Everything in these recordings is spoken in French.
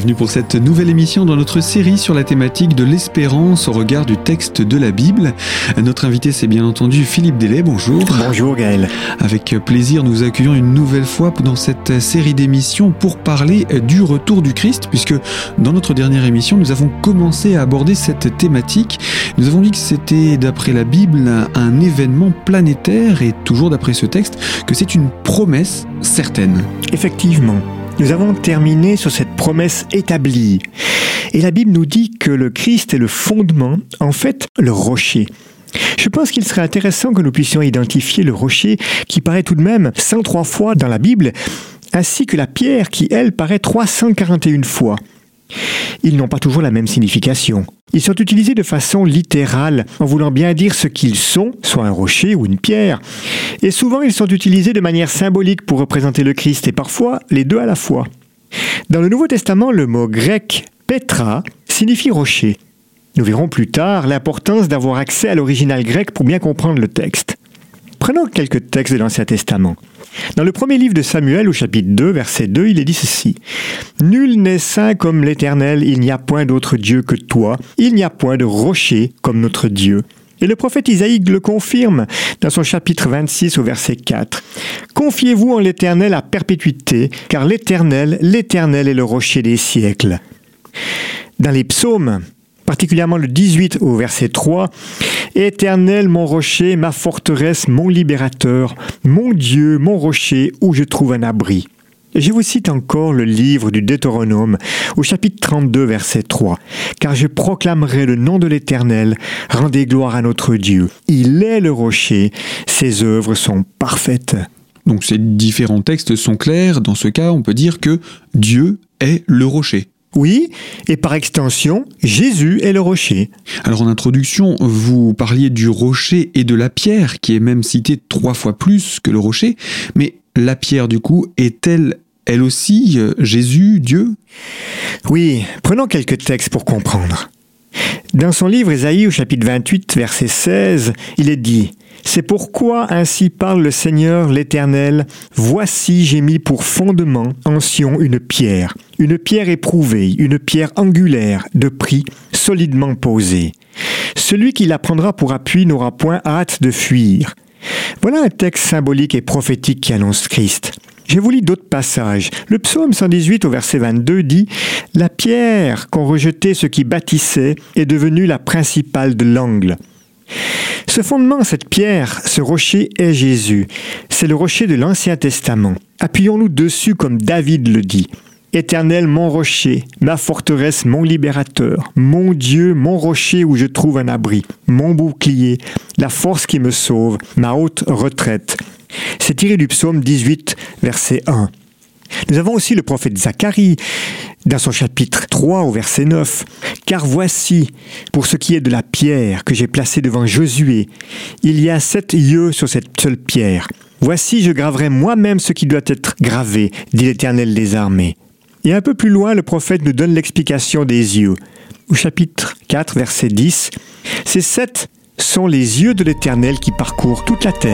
Bienvenue pour cette nouvelle émission dans notre série sur la thématique de l'espérance au regard du texte de la Bible. Notre invité, c'est bien entendu Philippe Delay. Bonjour. Bonjour Gaël. Avec plaisir, nous accueillons une nouvelle fois dans cette série d'émissions pour parler du retour du Christ, puisque dans notre dernière émission, nous avons commencé à aborder cette thématique. Nous avons dit que c'était, d'après la Bible, un événement planétaire et toujours d'après ce texte, que c'est une promesse certaine. Effectivement. Nous avons terminé sur cette promesse établie. Et la Bible nous dit que le Christ est le fondement, en fait, le rocher. Je pense qu'il serait intéressant que nous puissions identifier le rocher qui paraît tout de même 103 fois dans la Bible, ainsi que la pierre qui, elle, paraît 341 fois. Ils n'ont pas toujours la même signification. Ils sont utilisés de façon littérale, en voulant bien dire ce qu'ils sont, soit un rocher ou une pierre. Et souvent, ils sont utilisés de manière symbolique pour représenter le Christ, et parfois les deux à la fois. Dans le Nouveau Testament, le mot grec « pétra » signifie rocher. Nous verrons plus tard l'importance d'avoir accès à l'original grec pour bien comprendre le texte. Prenons quelques textes de l'Ancien Testament. Dans le premier livre de Samuel, au chapitre 2, verset 2, il est dit ceci. « Nul n'est saint comme l'Éternel, il n'y a point d'autre Dieu que toi, il n'y a point de rocher comme notre Dieu. » Et le prophète Isaïe le confirme dans son chapitre 26 au verset 4. « Confiez-vous en l'Éternel à perpétuité, car l'Éternel est le rocher des siècles. » Dans les psaumes, particulièrement le 18 au verset 3, « Éternel, mon rocher, ma forteresse, mon libérateur, mon Dieu, mon rocher, où je trouve un abri. » Je vous cite encore le livre du Deutéronome, au chapitre 32, verset 3. « Car je proclamerai le nom de l'Éternel, rendez gloire à notre Dieu. Il est le rocher, ses œuvres sont parfaites. » Donc ces différents textes sont clairs. Dans ce cas, on peut dire que Dieu est le rocher. Oui, et par extension, Jésus est le rocher. Alors en introduction, vous parliez du rocher et de la pierre, qui est même citée 3 fois plus que le rocher. Mais la pierre, du coup, est-elle, elle aussi, Jésus, Dieu ? Oui, prenons quelques textes pour comprendre. Dans son livre Ésaïe, au chapitre 28, verset 16, il est dit « C'est pourquoi ainsi parle le Seigneur l'Éternel, voici j'ai mis pour fondement en Sion une pierre éprouvée, une pierre angulaire, de prix, solidement posée. Celui qui la prendra pour appui n'aura point hâte de fuir. » Voilà un texte symbolique et prophétique qui annonce Christ. Je vous lis d'autres passages. Le psaume 118 au verset 22 dit « La pierre qu'ont rejeté ceux qui bâtissaient est devenue la principale de l'angle. » Ce fondement, cette pierre, ce rocher est Jésus. C'est le rocher de l'Ancien Testament. Appuyons-nous dessus comme David le dit. « Éternel, mon rocher, ma forteresse, mon libérateur, mon Dieu, mon rocher où je trouve un abri, mon bouclier, la force qui me sauve, ma haute retraite. » C'est tiré du psaume 18, verset 1. Nous avons aussi le prophète Zacharie, dans son chapitre 3 au verset 9. « Car voici, pour ce qui est de la pierre que j'ai placée devant Josué, il y a 7 yeux sur cette seule pierre. Voici, je graverai moi-même ce qui doit être gravé, dit l'Éternel des armées. » Et un peu plus loin, le prophète nous donne l'explication des yeux. Au chapitre 4, verset 10, « Ces 7 sont les yeux de l'Éternel qui parcourent toute la terre. »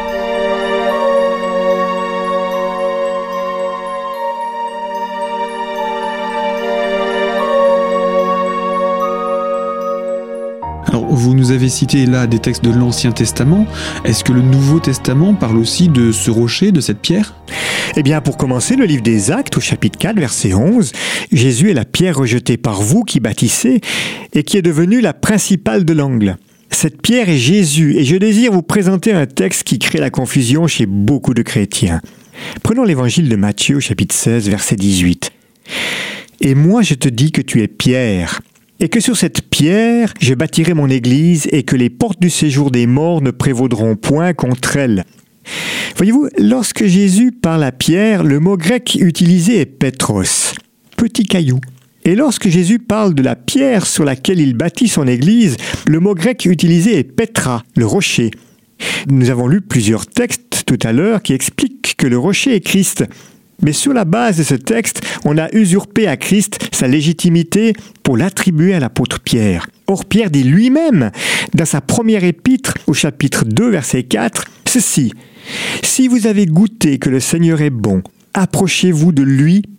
Alors, vous nous avez cité là des textes de l'Ancien Testament. Est-ce que le Nouveau Testament parle aussi de ce rocher, de cette pierre ? Eh bien, pour commencer, le livre des Actes, au chapitre 4, verset 11, « Jésus est la pierre rejetée par vous qui bâtissez et qui est devenue la principale de l'angle. » Cette pierre est Jésus, et je désire vous présenter un texte qui crée la confusion chez beaucoup de chrétiens. Prenons l'évangile de Matthieu, au chapitre 16, verset 18. « Et moi je te dis que tu es Pierre, et que sur cette pierre je bâtirai mon église, et que les portes du séjour des morts ne prévaudront point contre elle. » Voyez-vous, lorsque Jésus parle à Pierre, le mot grec utilisé est pétros, petit caillou. Et lorsque Jésus parle de la pierre sur laquelle il bâtit son église, le mot grec utilisé est pétra, le rocher. Nous avons lu plusieurs textes tout à l'heure qui expliquent que le rocher est Christ. Mais sur la base de ce texte, on a usurpé à Christ sa légitimité pour l'attribuer à l'apôtre Pierre. Or, Pierre dit lui-même, dans sa première épître, au chapitre 2, verset 4, ceci : « Si vous avez goûté que le Seigneur est bon, approchez-vous de lui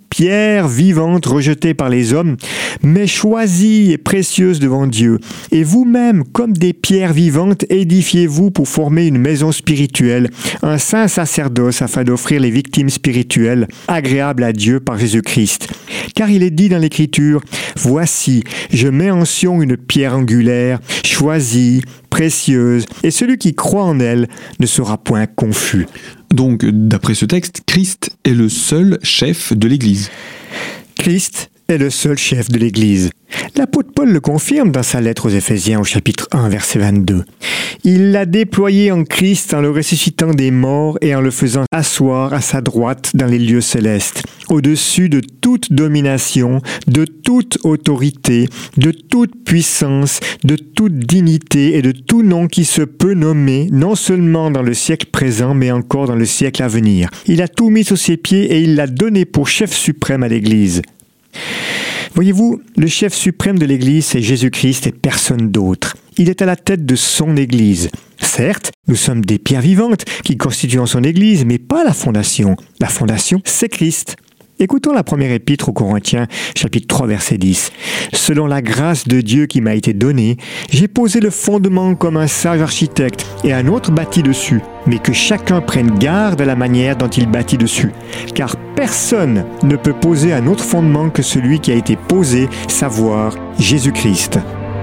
pierre vivante rejetée par les hommes, mais choisie et précieuse devant Dieu. Et vous-même, comme des pierres vivantes, édifiez-vous pour former une maison spirituelle, un saint sacerdoce afin d'offrir les victimes spirituelles agréables à Dieu par Jésus-Christ. Car il est dit dans l'Écriture, « Voici, je mets en Sion une pierre angulaire, choisie, précieuse, et celui qui croit en elle ne sera point confus. » Donc, d'après ce texte, Christ est le seul chef de l'Église. Christ est le seul chef de l'Église. L'apôtre Paul le confirme dans sa lettre aux Éphésiens au chapitre 1, verset 22. Il l'a déployé en Christ en le ressuscitant des morts et en le faisant asseoir à sa droite dans les lieux célestes, au-dessus de toute domination, de toute autorité, de toute puissance, de toute dignité et de tout nom qui se peut nommer, non seulement dans le siècle présent, mais encore dans le siècle à venir. Il a tout mis sous ses pieds et il l'a donné pour chef suprême à l'Église. Voyez-vous, le chef suprême de l'Église, c'est Jésus-Christ et personne d'autre. Il est à la tête de son Église. Certes, nous sommes des pierres vivantes qui constituent son Église, mais pas la fondation. La fondation, c'est Christ. Écoutons la première épître aux Corinthiens, chapitre 3, verset 10. « Selon la grâce de Dieu qui m'a été donnée, j'ai posé le fondement comme un sage architecte et un autre bâtit dessus, mais que chacun prenne garde à la manière dont il bâtit dessus. Car personne ne peut poser un autre fondement que celui qui a été posé, savoir Jésus-Christ. »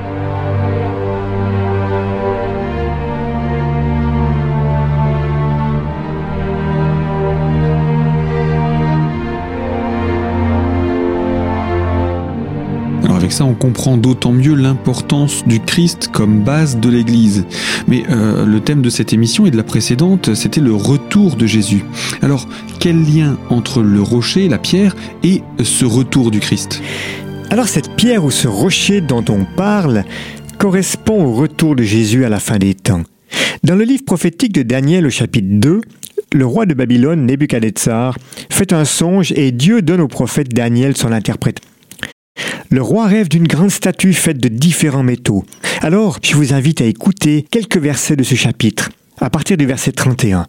Avec ça, on comprend d'autant mieux l'importance du Christ comme base de l'Église. Mais le thème de cette émission et de la précédente, c'était le retour de Jésus. Alors, quel lien entre le rocher, la pierre, et ce retour du Christ ? Alors cette pierre ou ce rocher dont on parle correspond au retour de Jésus à la fin des temps. Dans le livre prophétique de Daniel au chapitre 2, le roi de Babylone, Nebuchadnezzar, fait un songe et Dieu donne au prophète Daniel son interprétation. Le roi rêve d'une grande statue faite de différents métaux. Alors, je vous invite à écouter quelques versets de ce chapitre, à partir du verset 31.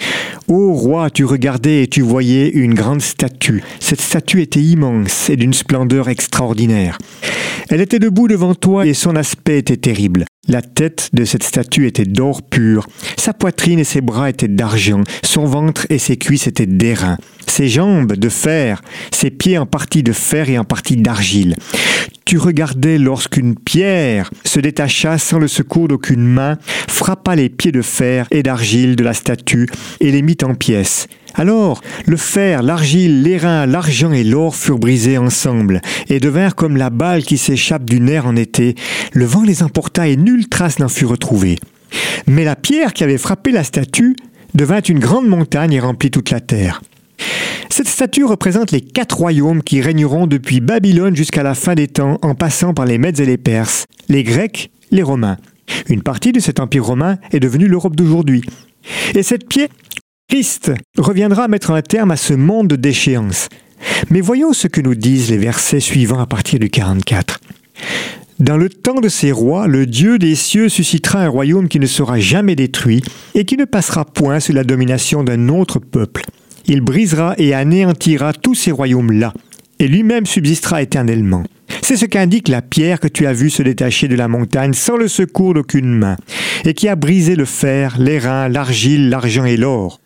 « Ô roi, tu regardais et tu voyais une grande statue. Cette statue était immense et d'une splendeur extraordinaire. Elle était debout devant toi et son aspect était terrible. La tête de cette statue était d'or pur. Sa poitrine et ses bras étaient d'argent. Son ventre et ses cuisses étaient d'airain. Ses jambes de fer, ses pieds en partie de fer et en partie d'argile. Tu regardais lorsqu'une pierre se détacha sans le secours d'aucune main, frappa les pieds de fer et d'argile de la statue et les mit en pièces. Alors, le fer, l'argile, l'airain, l'argent et l'or furent brisés ensemble et devinrent comme la balle qui s'échappe du nerf en été. Le vent les emporta et nulle trace n'en fut retrouvée. Mais la pierre qui avait frappé la statue devint une grande montagne et remplit toute la terre. » Cette statue représente les 4 royaumes qui régneront depuis Babylone jusqu'à la fin des temps en passant par les Mèdes et les Perses, les Grecs, les Romains. Une partie de cet empire romain est devenue l'Europe d'aujourd'hui. Et cette pierre, Christ, reviendra mettre un terme à ce monde de déchéance. Mais voyons ce que nous disent les versets suivants à partir du 44. « Dans le temps de ces rois, le Dieu des cieux suscitera un royaume qui ne sera jamais détruit et qui ne passera point sous la domination d'un autre peuple. Il brisera et anéantira tous ces royaumes-là, et lui-même subsistera éternellement. C'est ce qu'indique la pierre que tu as vue se détacher de la montagne sans le secours d'aucune main, et qui a brisé le fer, l'airain, l'argile, l'argent et l'or.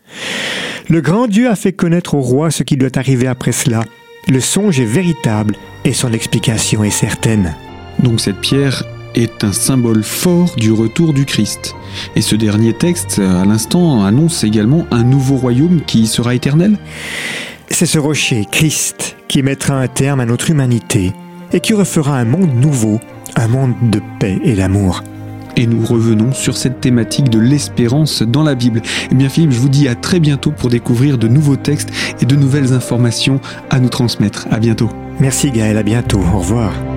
Le grand Dieu a fait connaître au roi ce qui doit arriver après cela. Le songe est véritable, et son explication est certaine. » Donc cette pierre est un symbole fort du retour du Christ. Et ce dernier texte, à l'instant, annonce également un nouveau royaume qui sera éternel ? C'est ce rocher, Christ, qui mettra un terme à notre humanité et qui refera un monde nouveau, un monde de paix et d'amour. Et nous revenons sur cette thématique de l'espérance dans la Bible. Eh bien Philippe, je vous dis à très bientôt pour découvrir de nouveaux textes et de nouvelles informations à nous transmettre. À bientôt. Merci Gaël, à bientôt. Au revoir.